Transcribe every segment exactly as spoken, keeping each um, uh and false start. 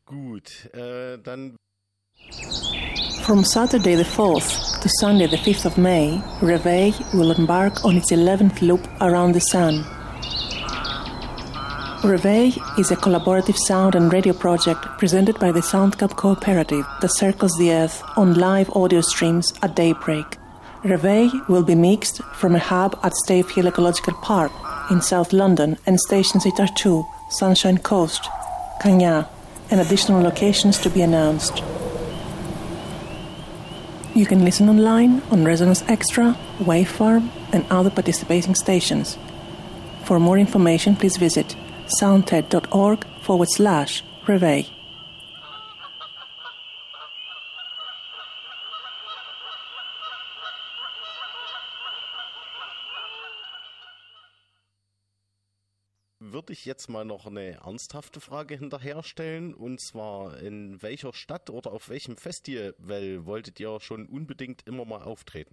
Gut, äh, dann... From Saturday the fourth to Sunday the fifth of May, Reveille will embark on its eleventh loop around the sun. Reveille is a collaborative sound and radio project presented by the Soundcap Cooperative that circles the Earth on live audio streams at daybreak. Reveille will be mixed from a hub at Stave Hill Ecological Park in South London and stations at R two, Sunshine Coast, Cagnes, and additional locations to be announced. You can listen online on Resonance Extra, Waveform, and other participating stations. For more information, please visit soundted.org forward slash Reveille. Würde ich jetzt mal noch eine ernsthafte Frage hinterherstellen, und zwar: In welcher Stadt oder auf welchem Festival wolltet ihr schon unbedingt immer mal auftreten?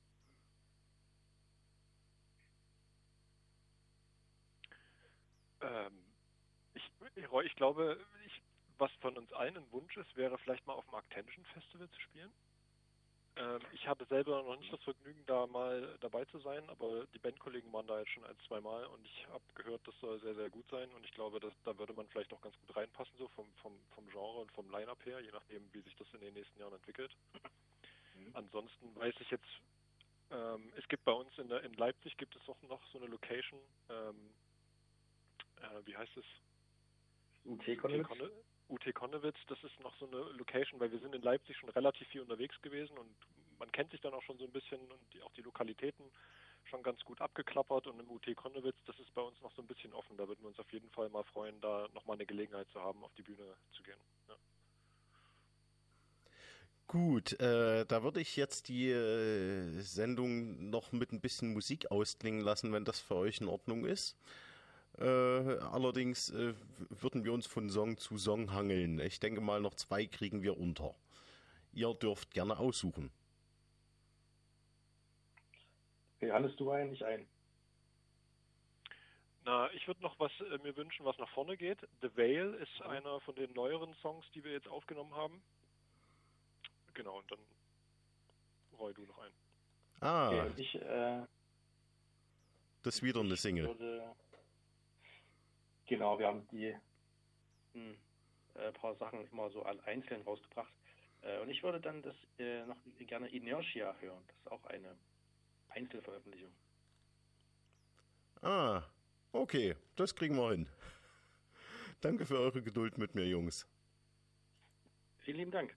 Ähm, ich, ich glaube, ich, was von uns allen ein Wunsch ist, wäre vielleicht mal auf dem Arctension Festival zu spielen. Ähm, ich hatte selber noch nicht das Vergnügen, da mal dabei zu sein, aber die Bandkollegen waren da jetzt schon ein, zwei Mal und ich habe gehört, das soll sehr, sehr gut sein, und ich glaube, dass, da würde man vielleicht auch ganz gut reinpassen, so vom, vom, vom Genre und vom Line-Up her, je nachdem, wie sich das in den nächsten Jahren entwickelt. Mhm. Ansonsten weiß ich jetzt, ähm, es gibt bei uns in, der, in Leipzig gibt es auch noch so eine Location, ähm, äh, wie heißt es? U T Konnewitz. U T Konnewitz, das ist noch so eine Location, weil wir sind in Leipzig schon relativ viel unterwegs gewesen und man kennt sich dann auch schon so ein bisschen und die, auch die Lokalitäten schon ganz gut abgeklappert, und im U T Konnewitz, das ist bei uns noch so ein bisschen offen. Da würden wir uns auf jeden Fall mal freuen, da nochmal eine Gelegenheit zu haben, auf die Bühne zu gehen. Ja. Gut, äh, da würde ich jetzt die äh, Sendung noch mit ein bisschen Musik ausklingen lassen, wenn das für euch in Ordnung ist. Äh, allerdings äh, würden wir uns von Song zu Song hangeln. Ich denke mal, noch zwei kriegen wir unter. Ihr dürft gerne aussuchen. Johannes, du ein, ich ein. Na, ich würde noch was äh, mir wünschen, was nach vorne geht. The Veil ist einer von den neueren Songs, die wir jetzt aufgenommen haben. Genau, und dann Roy, du noch ein. Ah, Okay, ich, äh, das ist wieder eine Single. würde, genau, wir haben die ein äh, paar Sachen immer so einzeln rausgebracht. Äh, und ich würde dann das äh, noch gerne Inertia hören. Das ist auch eine Einzelveröffentlichung. Ah, okay, das kriegen wir hin. Danke für eure Geduld mit mir, Jungs. Vielen lieben Dank.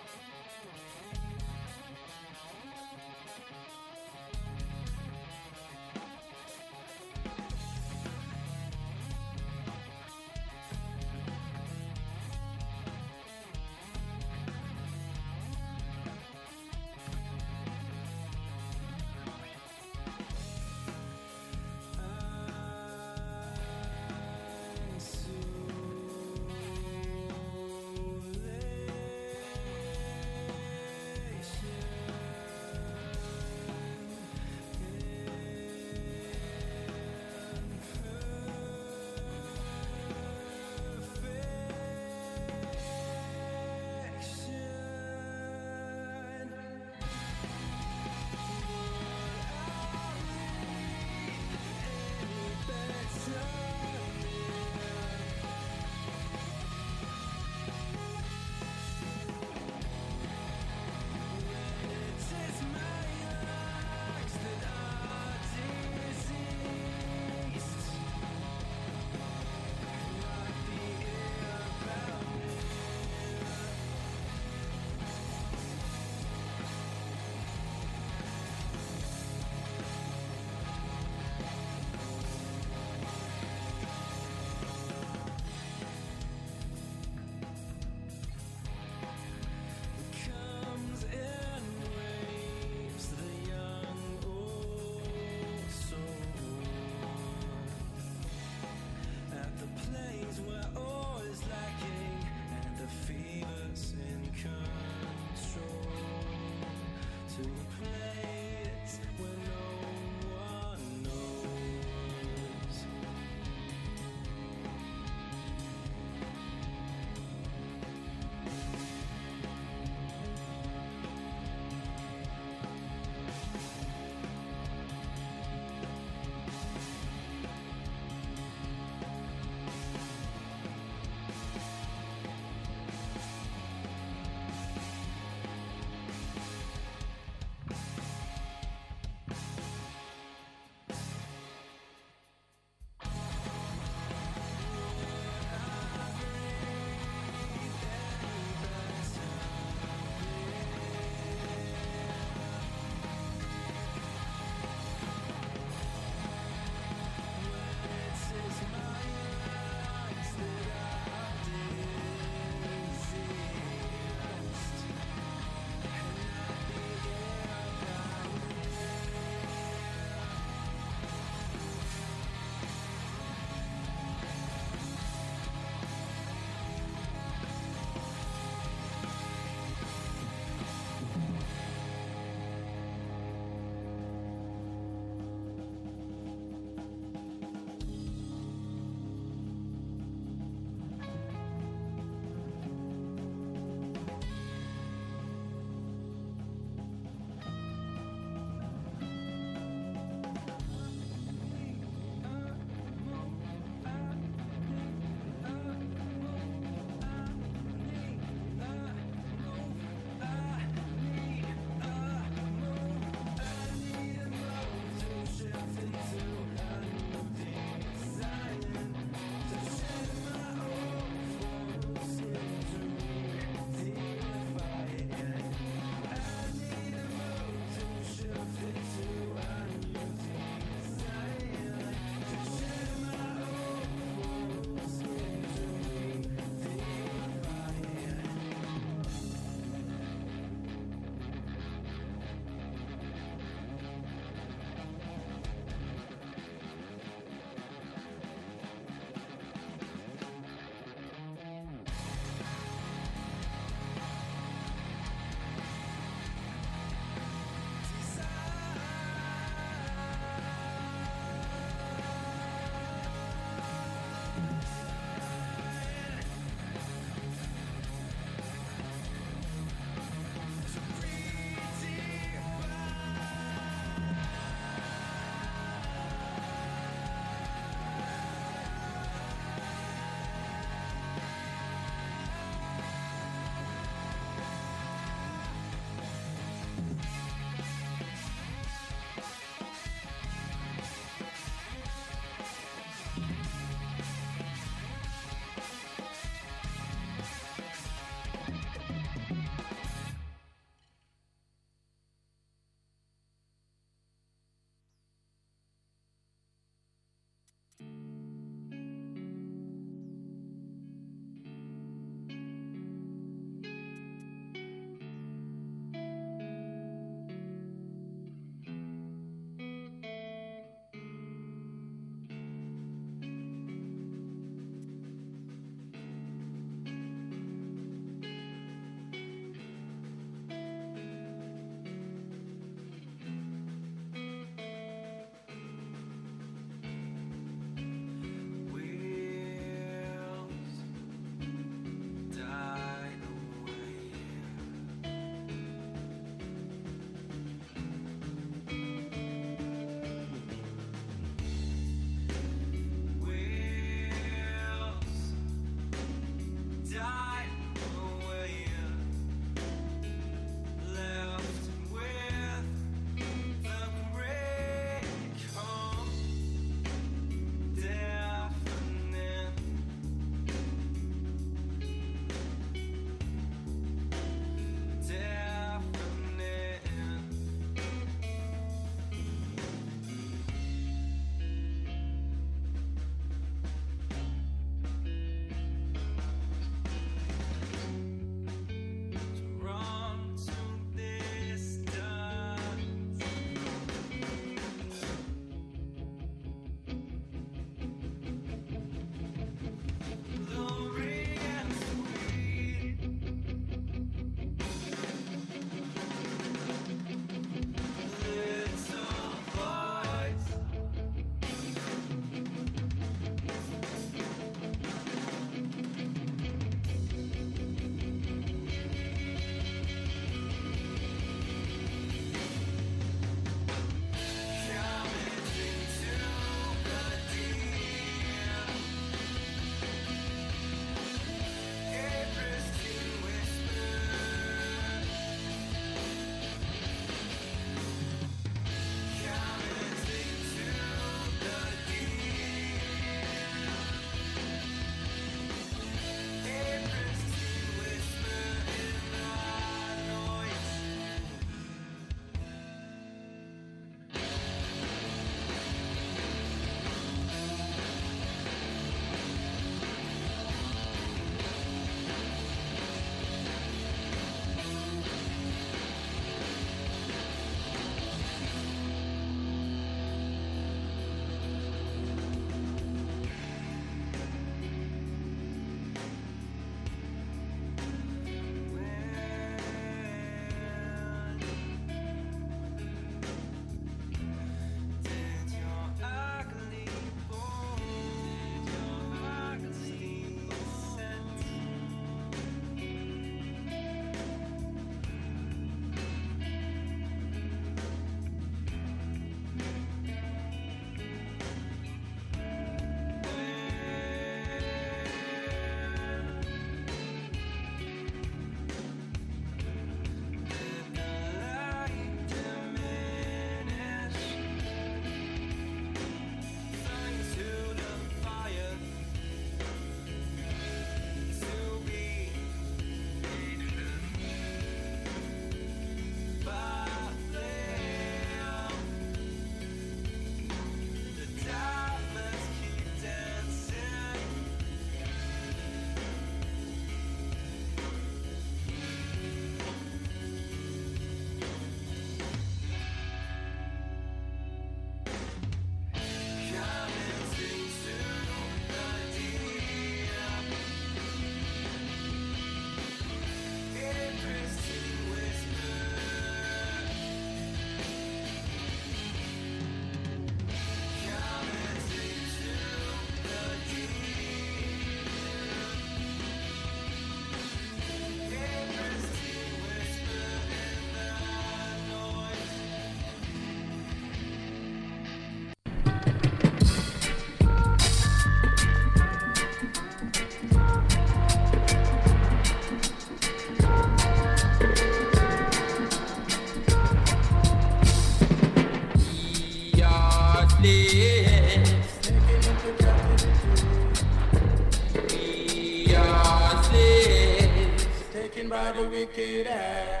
taken by the wicked hand.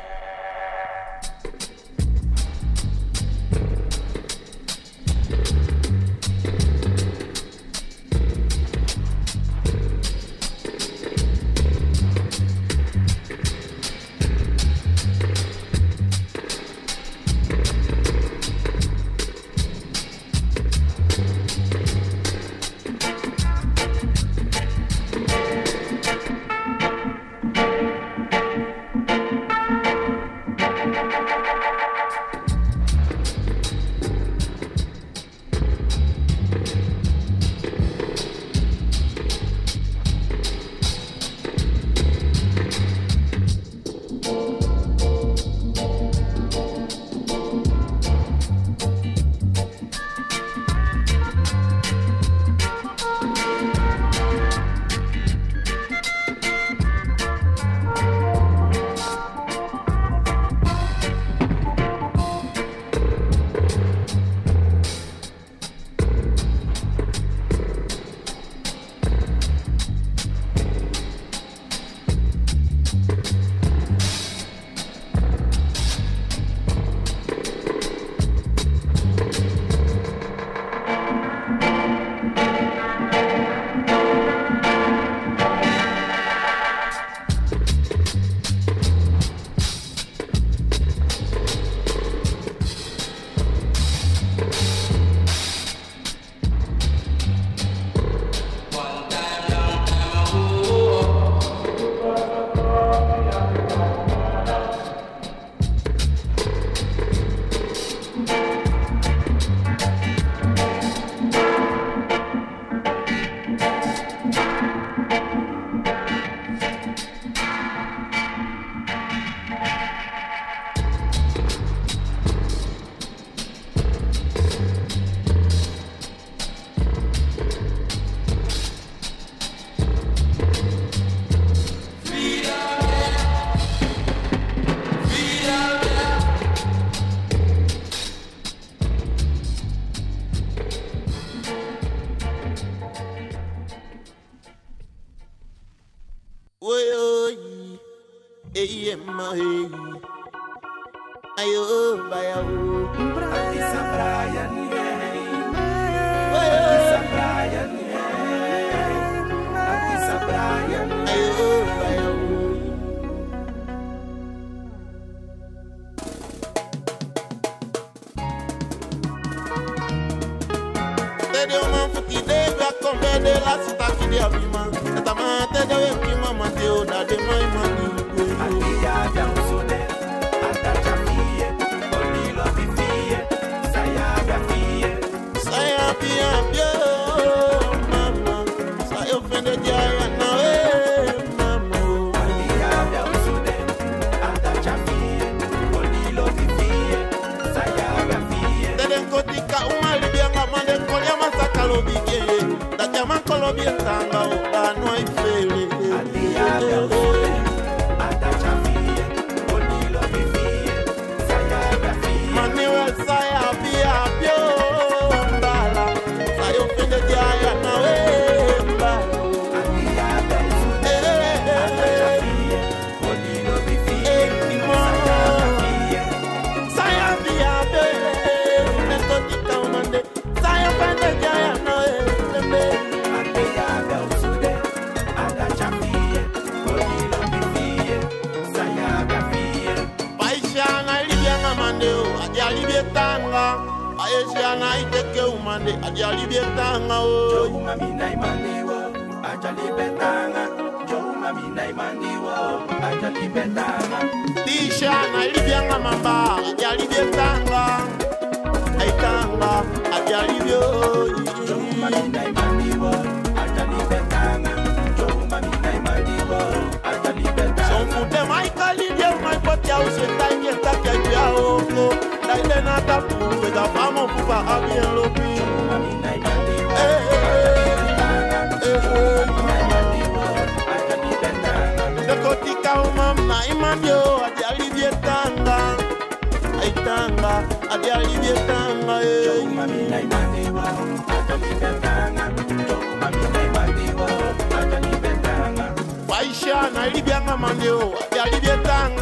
Waisha na libya ngamandeo, ya libya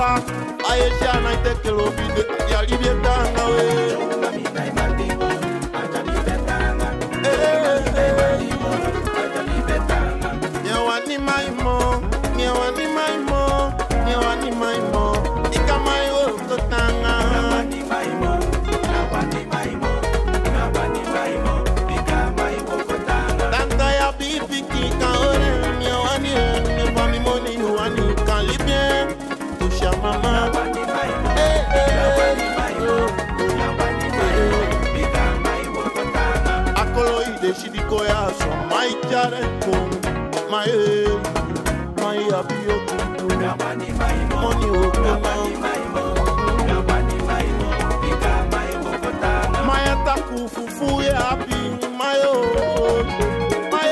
Papa, I shall I take a look at the Yalibian away. Nyawani maimo, nyawani maimo, nyawani maimo, ikamai okotanga. Nyawani maimo, nyawani maimo, nyawani maimo, ikamai okotanga. Tanta ya bibi kika ore, nyawani, nyawani moni, nyawani kalibien, tusha mama. Nyawani maimo, nyawani maimo, nyawani maimo, ikamai okotanga. Akolo ide shidiko ya so mai jareko. My my abio kuku money okuna my ataku fufu ya happy my oh my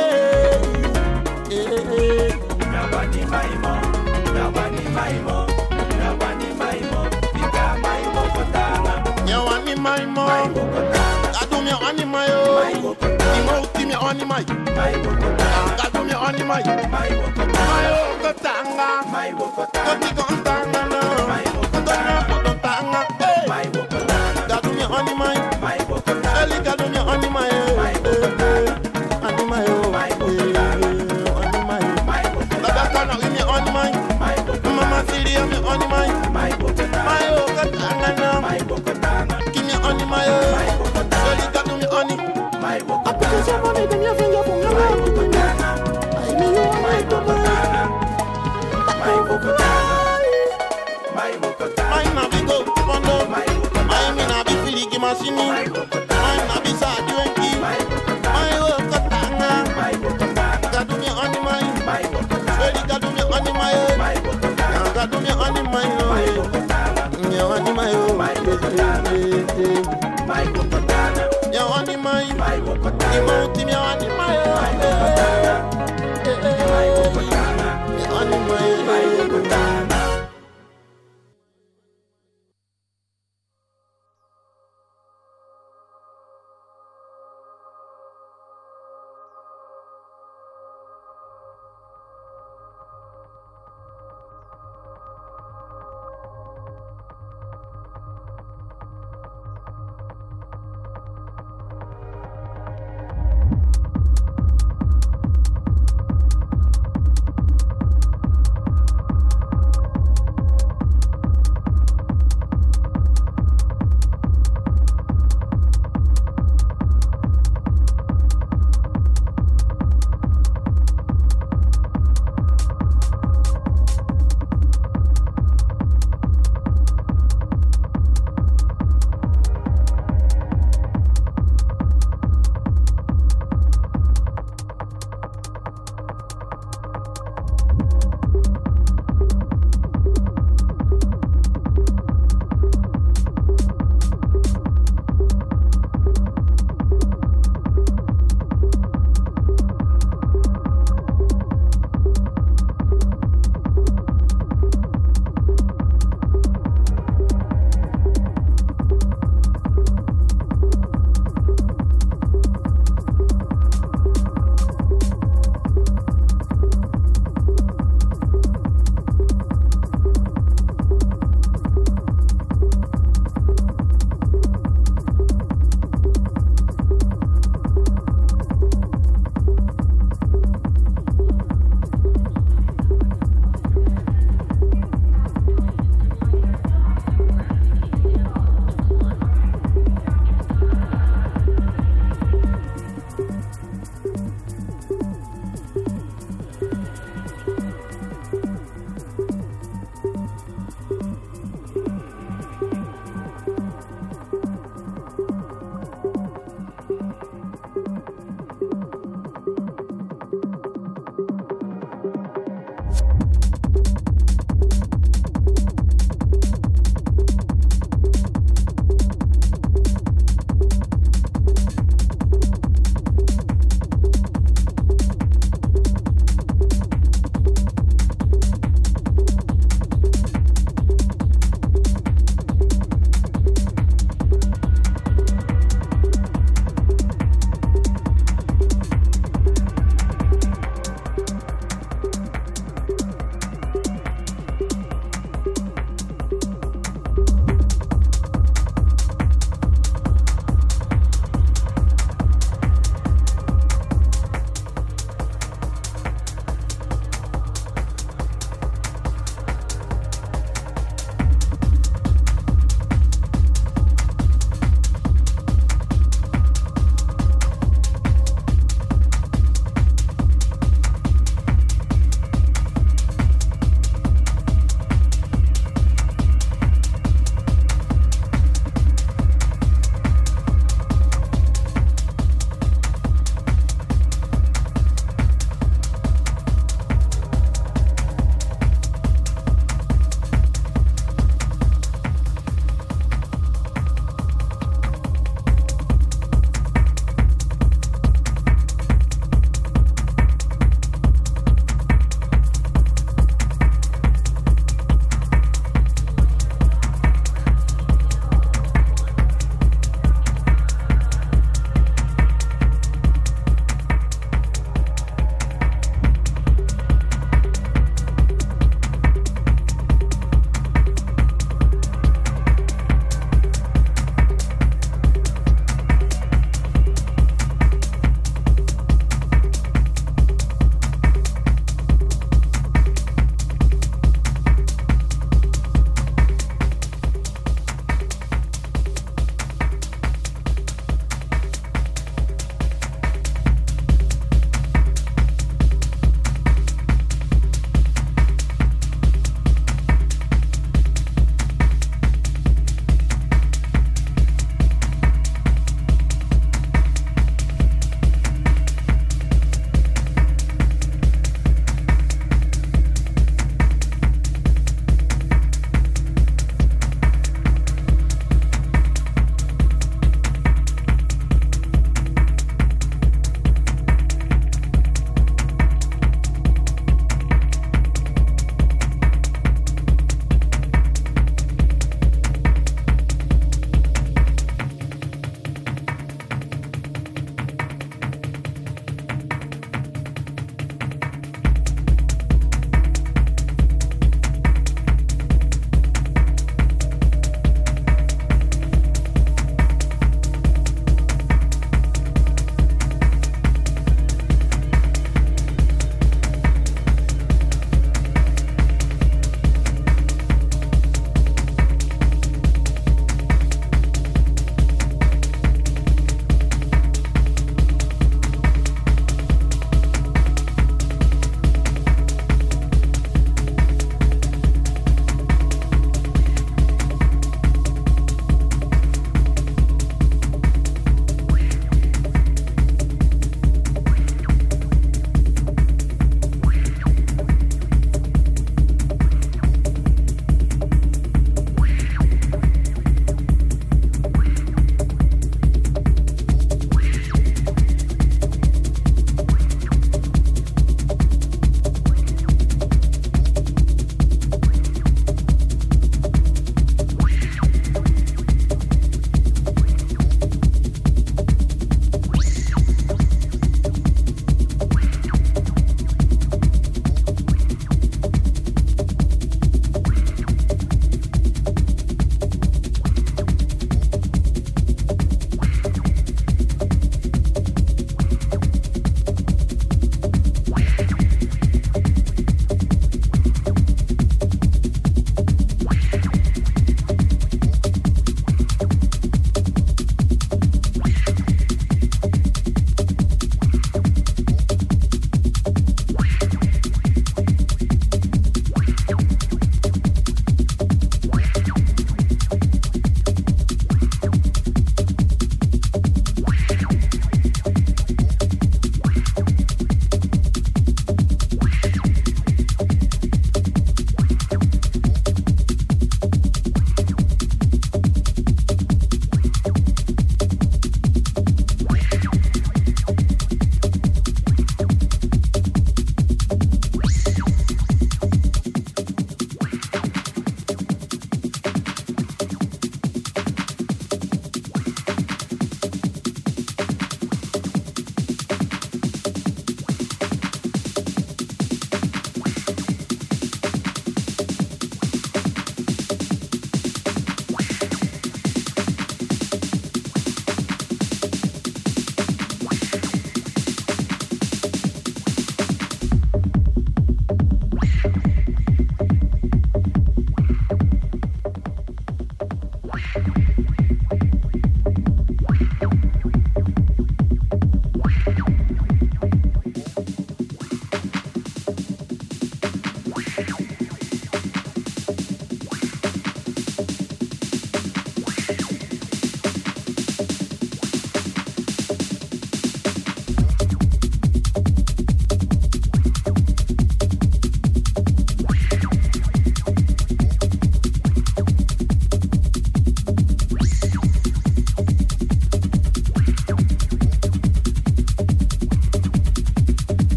eh nabani maimo nabani maimo nabani maimo pika maimo kotanga nyawani maimo adumia ani mayo imo timia ani mai adumia ani mai mayo kotanga koti kontanga no kotanga kontanga eh adumia ani mai eli adumia ani mai ani mai ani mai baba kana imi ani mai mama siria mi ani mai mayo kotanga no kimi ani mai eli adumia ani application money dem ya finger for ngala ai mi yo mai kokotana mai kokotana mai kokotana mai na bi go pondo mai mi na bi filigi masini mai na bi sa twenty mai kokotana mai kokotana gadumi oni mai mai kokotana eli gadumi oni mai mai kokotana gadumi oni mai mai kokotana nyo oni mai mai kokotana mai kokotana nyo oni mai mai kokotana imoti mi oni mai mai kokotana mai kokotana oni mai mai kokotana.